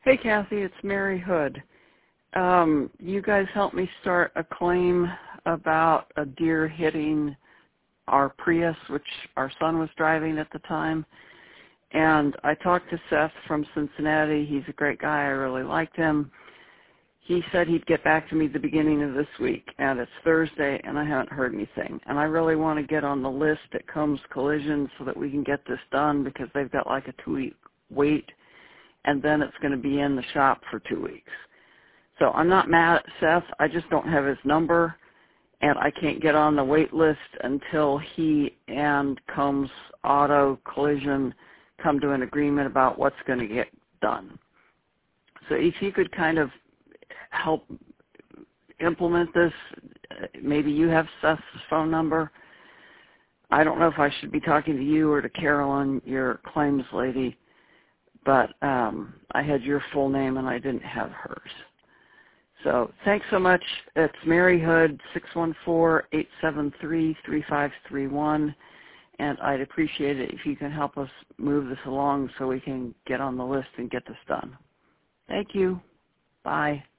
Hey, Kathy, it's Mary Hood. You guys helped me start a claim about a deer hitting our Prius, which our son was driving at the time. And I talked to Seth from Cincinnati. He's a great guy. I really liked him. He said he'd get back to me the beginning of this week, and it's Thursday, and I haven't heard anything. And I really want to get on the list at Combs Collision so that we can get this done, because they've got like a 2-week wait, and then it's going to be in the shop for 2 weeks. So I'm not mad at Seth. I just don't have his number, and I can't get on the wait list until he and Combs Auto Collision come to an agreement about what's going to get done. So if you could kind of help implement this, maybe you have Seth's phone number. I don't know if I should be talking to you or to Carolyn, your claims lady, but I had your full name and I didn't have hers. So thanks so much. It's Mary Hood, 614-873-3531, and I'd appreciate it if you can help us move this along so we can get on the list and get this done. Thank you. Bye.